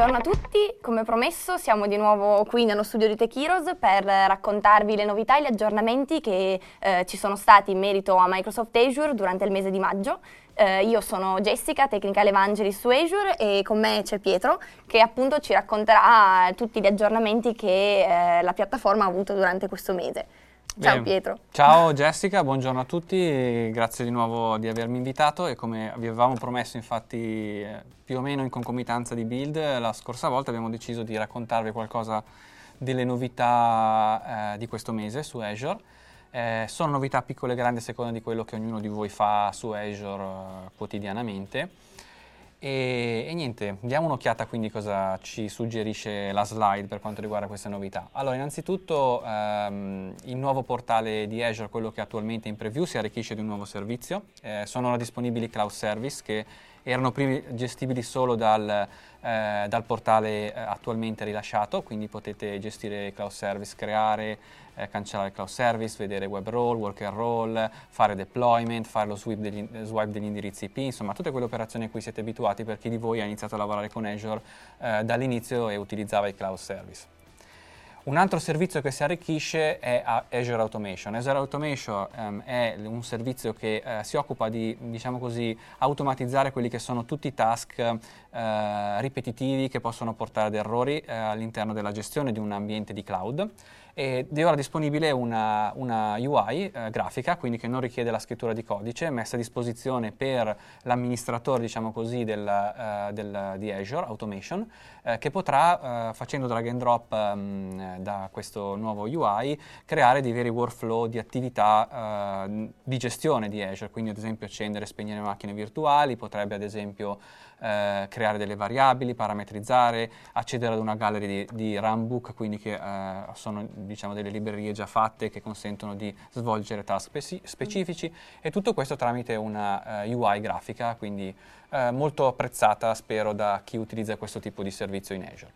Buongiorno a tutti, come promesso siamo di nuovo qui nello studio di Tech Heroes per raccontarvi le novità e gli aggiornamenti che ci sono stati in merito a Microsoft Azure durante il mese di maggio. Io sono Jessica, Technical Evangelist su Azure, e con me c'è Pietro che appunto ci racconterà tutti gli aggiornamenti che la piattaforma ha avuto durante questo mese. Ciao. Bene. Pietro. Ciao Jessica, buongiorno a tutti, grazie di nuovo di avermi invitato e come vi avevamo promesso infatti più o meno in concomitanza di Build la scorsa volta abbiamo deciso di raccontarvi qualcosa delle novità di questo mese su Azure. Sono novità piccole e grandi a seconda di quello che ognuno di voi fa su Azure quotidianamente. E niente, diamo un'occhiata quindi cosa ci suggerisce la slide per quanto riguarda queste novità. Allora, innanzitutto il nuovo portale di Azure, quello che attualmente è in preview, si arricchisce di un nuovo servizio. Sono ora disponibili cloud service che erano prima gestibili solo dal portale attualmente rilasciato, quindi potete gestire cloud service, creare, cancellare cloud service, vedere web role, worker role, fare deployment, fare lo swipe degli indirizzi IP, insomma tutte quelle operazioni a cui siete abituati per chi di voi ha iniziato a lavorare con Azure dall'inizio e utilizzava i cloud service. Un altro servizio che si arricchisce è Azure Automation. Azure Automation è un servizio che si occupa di, diciamo così, automatizzare quelli che sono tutti i task ripetitivi che possono portare ad errori all'interno della gestione di un ambiente di cloud. Ed è ora disponibile una UI grafica, quindi che non richiede la scrittura di codice, messa a disposizione per l'amministratore, diciamo così, di Azure Automation, che potrà, facendo drag and drop da questo nuovo UI, creare dei veri workflow di attività di gestione di Azure, quindi ad esempio accendere e spegnere macchine virtuali, potrebbe ad esempio creare delle variabili, parametrizzare, accedere ad una gallery di runbook, quindi che sono diciamo delle librerie già fatte che consentono di svolgere task specifici, e tutto questo tramite una UI grafica, quindi molto apprezzata spero da chi utilizza questo tipo di servizio in Azure.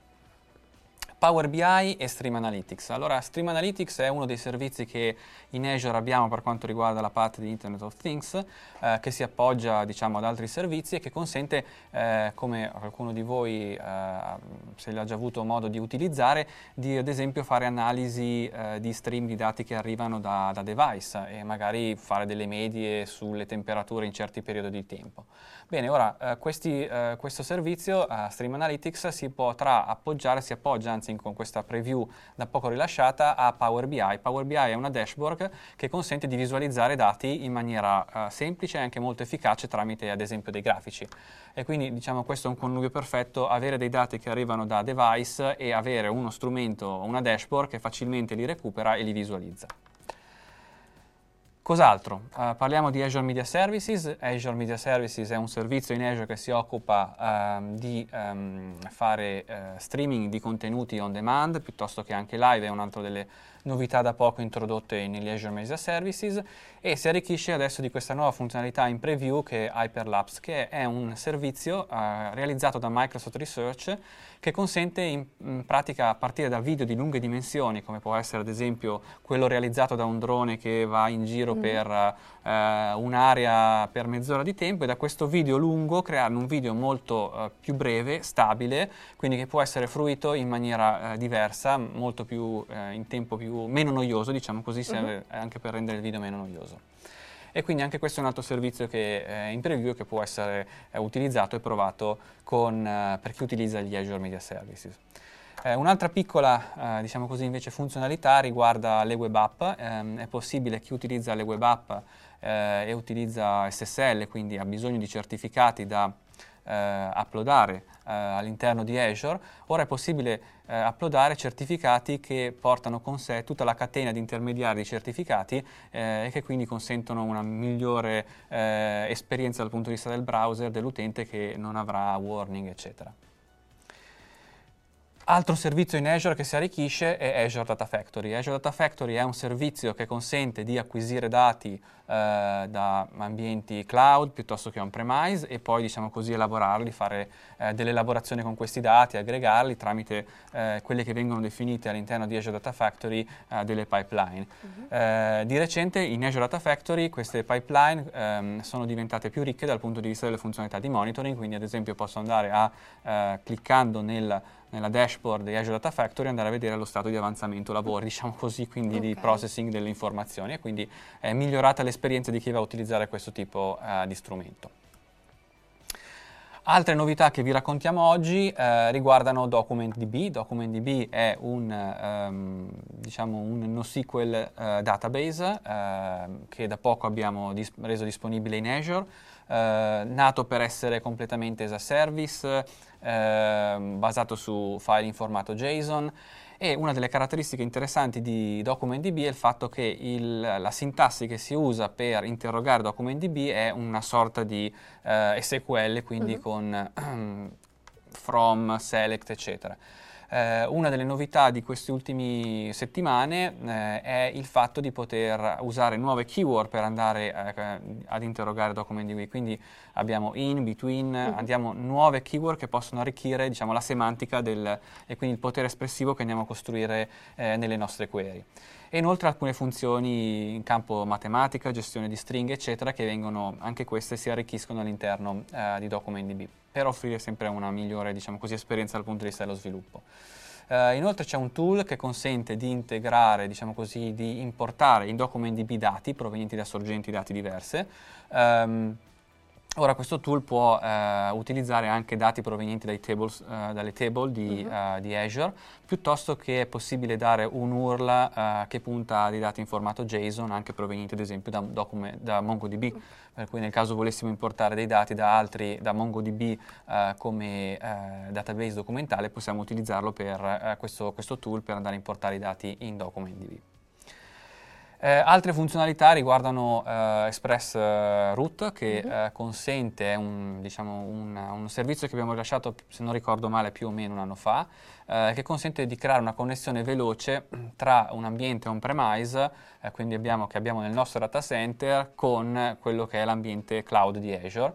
Power BI e Stream Analytics. Allora, Stream Analytics è uno dei servizi che in Azure abbiamo per quanto riguarda la parte di Internet of Things, che si appoggia, diciamo, ad altri servizi e che consente, come qualcuno di voi, se l'ha già avuto modo di utilizzare, di ad esempio fare analisi di stream di dati che arrivano da device e magari fare delle medie sulle temperature in certi periodi di tempo. Bene, ora questo servizio, Stream Analytics, si appoggia anzi con questa preview da poco rilasciata a Power BI. Power BI è una dashboard che consente di visualizzare dati in maniera semplice e anche molto efficace tramite ad esempio dei grafici. E quindi diciamo questo è un connubio perfetto, avere dei dati che arrivano da device e avere uno strumento, una dashboard che facilmente li recupera e li visualizza. Cos'altro? Parliamo di Azure Media Services. Azure Media Services è un servizio in Azure che si occupa di fare streaming di contenuti on demand piuttosto che anche live, è un'altra delle novità da poco introdotte negli Azure Media Services, e si arricchisce adesso di questa nuova funzionalità in preview che è Hyperlapse, che è un servizio realizzato da Microsoft Research che consente in pratica, a partire da video di lunghe dimensioni, come può essere ad esempio quello realizzato da un drone che va in giro per un'area per mezz'ora di tempo, e da questo video lungo creare un video molto più breve, stabile, quindi che può essere fruito in maniera diversa, molto più in tempo meno noioso, diciamo così, serve anche per rendere il video meno noioso. E quindi anche questo è un altro servizio che è in preview e che può essere utilizzato e provato per chi utilizza gli Azure Media Services. Un'altra piccola, diciamo così, invece funzionalità riguarda le web app. È possibile chi utilizza le web app e utilizza SSL, quindi ha bisogno di certificati da uploadare all'interno di Azure, ora è possibile uploadare certificati che portano con sé tutta la catena di intermediari di certificati e che quindi consentono una migliore esperienza dal punto di vista del browser, dell'utente, che non avrà warning eccetera. Altro servizio in Azure che si arricchisce è Azure Data Factory. Azure Data Factory è un servizio che consente di acquisire dati da ambienti cloud piuttosto che on-premise e poi, diciamo così, elaborarli, fare delle elaborazioni con questi dati, aggregarli tramite quelle che vengono definite all'interno di Azure Data Factory delle pipeline. Di recente in Azure Data Factory queste pipeline sono diventate più ricche dal punto di vista delle funzionalità di monitoring, quindi ad esempio posso andare cliccando nella dashboard di Azure Data Factory andare a vedere lo stato di avanzamento lavori, diciamo così, quindi di processing delle informazioni, e quindi è migliorata l'esperienza di chi va a utilizzare questo tipo di strumento. Altre novità che vi raccontiamo oggi riguardano DocumentDB. DocumentDB è un NoSQL database che da poco abbiamo reso disponibile in Azure, nato per essere completamente as a service, basato su file in formato JSON, e una delle caratteristiche interessanti di DocumentDB è il fatto che la sintassi che si usa per interrogare DocumentDB è una sorta di SQL, quindi con from, select, eccetera. Una delle novità di queste ultime settimane è il fatto di poter usare nuove keyword per andare ad interrogare DocumentDB, quindi abbiamo in, between, andiamo nuove keyword che possono arricchire, diciamo, la semantica e quindi il potere espressivo che andiamo a costruire nelle nostre query. E inoltre alcune funzioni in campo matematica, gestione di stringhe, eccetera, che vengono, anche queste si arricchiscono all'interno di DocumentDB per offrire sempre una migliore, diciamo così, esperienza dal punto di vista dello sviluppo. Inoltre c'è un tool che consente di integrare, diciamo così, di importare in DocumentDB dati provenienti da sorgenti dati diverse. Ora questo tool può utilizzare anche dati provenienti dalle table di Azure, piuttosto che è possibile dare un URL che punta a dei dati in formato JSON, anche provenienti ad esempio da MongoDB, per cui nel caso volessimo importare dei dati da MongoDB come database documentale, possiamo utilizzarlo per questo tool per andare a importare i dati in DocumentDB. Altre funzionalità riguardano ExpressRoute, che consente, è un servizio che abbiamo rilasciato, se non ricordo male, più o meno un anno fa, che consente di creare una connessione veloce tra un ambiente on-premise, quindi che abbiamo nel nostro data center, con quello che è l'ambiente cloud di Azure.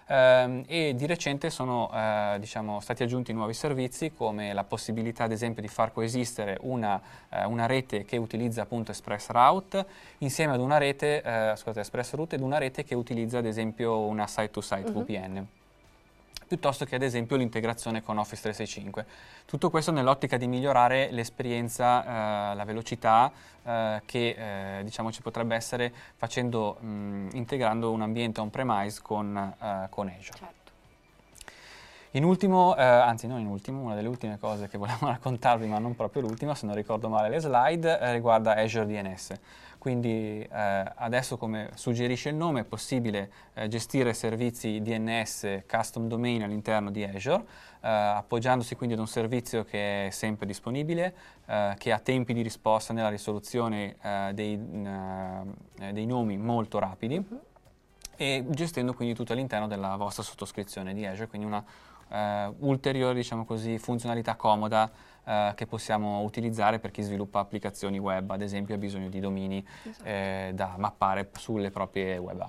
E di recente sono stati aggiunti nuovi servizi, come la possibilità ad esempio di far coesistere una rete che utilizza appunto ExpressRoute insieme ad una rete, ExpressRoute, ed una rete che utilizza ad esempio una site-to-site VPN, piuttosto che ad esempio l'integrazione con Office 365. Tutto questo nell'ottica di migliorare l'esperienza, la velocità che ci potrebbe essere integrando un ambiente on-premise con Azure. Certo. In ultimo, anzi non in ultimo, una delle ultime cose che volevamo raccontarvi, ma non proprio l'ultima, se non ricordo male le slide, riguarda Azure DNS. Quindi adesso, come suggerisce il nome, è possibile gestire servizi DNS custom domain all'interno di Azure, appoggiandosi quindi ad un servizio che è sempre disponibile, che ha tempi di risposta nella risoluzione dei nomi molto rapidi, e gestendo quindi tutto all'interno della vostra sottoscrizione di Azure, quindi una ulteriore, diciamo così, funzionalità comoda che possiamo utilizzare per chi sviluppa applicazioni web, ad esempio ha bisogno di domini da mappare sulle proprie web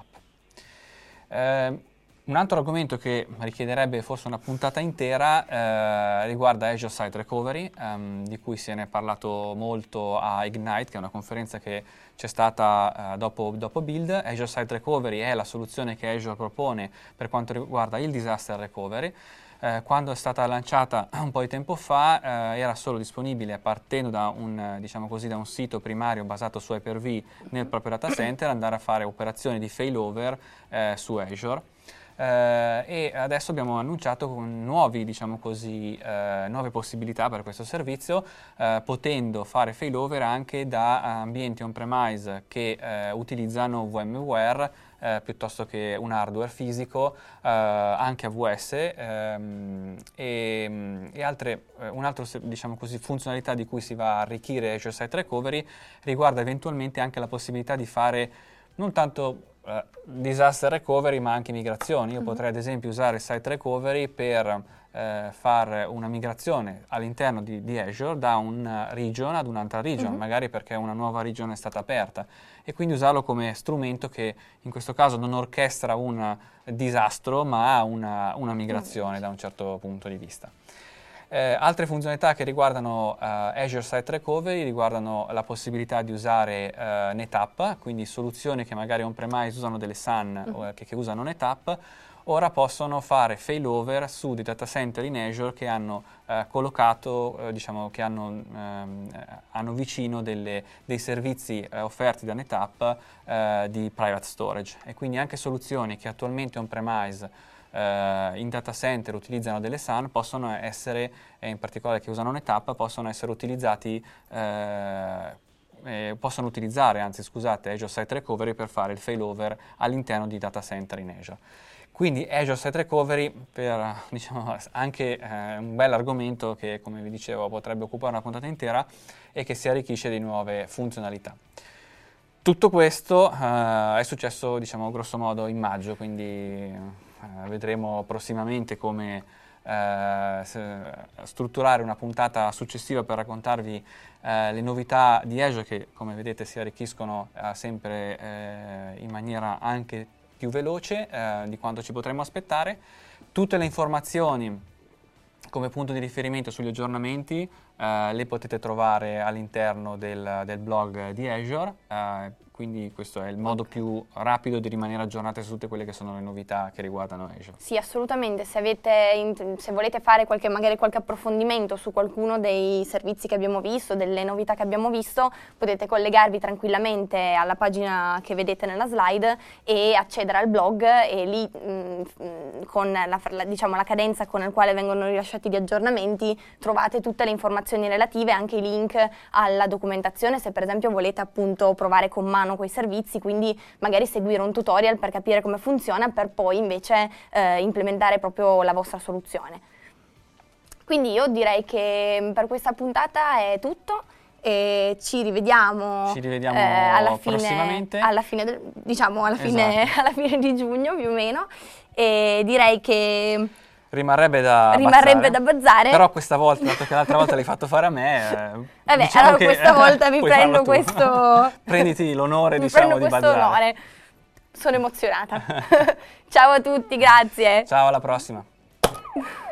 app. Un altro argomento che richiederebbe forse una puntata intera riguarda Azure Site Recovery, di cui se ne è parlato molto a Ignite, che è una conferenza che c'è stata dopo Build. Azure Site Recovery è la soluzione che Azure propone per quanto riguarda il disaster recovery. Quando è stata lanciata un po' di tempo fa era solo disponibile partendo da un sito primario basato su Hyper-V nel proprio data center, andare a fare operazioni di failover su Azure. E adesso abbiamo annunciato nuove possibilità per questo servizio, potendo fare failover anche da ambienti on-premise che utilizzano VMware piuttosto che un hardware fisico, anche AWS, e altre, un'altra funzionalità di cui si va a arricchire Azure Site Recovery riguarda eventualmente anche la possibilità di fare non tanto disaster recovery ma anche migrazioni. Io potrei ad esempio usare Site Recovery per fare una migrazione all'interno di Azure da un region ad un'altra region, magari perché una nuova regione è stata aperta, e quindi usarlo come strumento che in questo caso non orchestra un disastro ma una migrazione da un certo punto di vista. Altre funzionalità che riguardano Azure Site Recovery riguardano la possibilità di usare NetApp, quindi soluzioni che magari on-premise usano delle SAN o che usano NetApp, ora possono fare failover su dei data center in Azure che hanno collocato, diciamo che hanno vicino dei servizi offerti da NetApp di private storage, e quindi anche soluzioni che attualmente on-premise in data center utilizzano delle SAN possono essere, in particolare che usano NetApp, possono essere utilizzati possono utilizzare Azure Site Recovery per fare il failover all'interno di data center in Azure. Quindi Azure Site Recovery, per anche un bel argomento che, come vi dicevo, potrebbe occupare una puntata intera e che si arricchisce di nuove funzionalità. Tutto questo è successo, grosso modo in maggio, quindi vedremo prossimamente come strutturare una puntata successiva per raccontarvi le novità di Azure che, come vedete, si arricchiscono sempre in maniera anche più veloce di quanto ci potremmo aspettare. Tutte le informazioni come punto di riferimento sugli aggiornamenti le potete trovare all'interno del blog di Azure, quindi questo è il modo più rapido di rimanere aggiornati su tutte quelle che sono le novità che riguardano Azure. Sì, assolutamente. Se volete fare magari qualche approfondimento su qualcuno dei servizi che abbiamo visto, delle novità che abbiamo visto, potete collegarvi tranquillamente alla pagina che vedete nella slide e accedere al blog, e lì con la cadenza con la quale vengono rilasciati gli aggiornamenti trovate tutte le informazioni relative, anche i link alla documentazione se per esempio volete appunto provare con mano quei servizi, quindi magari seguire un tutorial per capire come funziona, per poi invece implementare proprio la vostra soluzione. Quindi io direi che per questa puntata è tutto e ci rivediamo prossimamente, alla fine di giugno più o meno, e direi che rimarrebbe da bazzare. Però questa volta, dato che l'altra volta l'hai fatto fare a me, vabbè, allora questa volta mi prendo questo. Prenditi l'onore, di bazzare. Onore. Sono emozionata. Ciao a tutti, grazie. Ciao, alla prossima.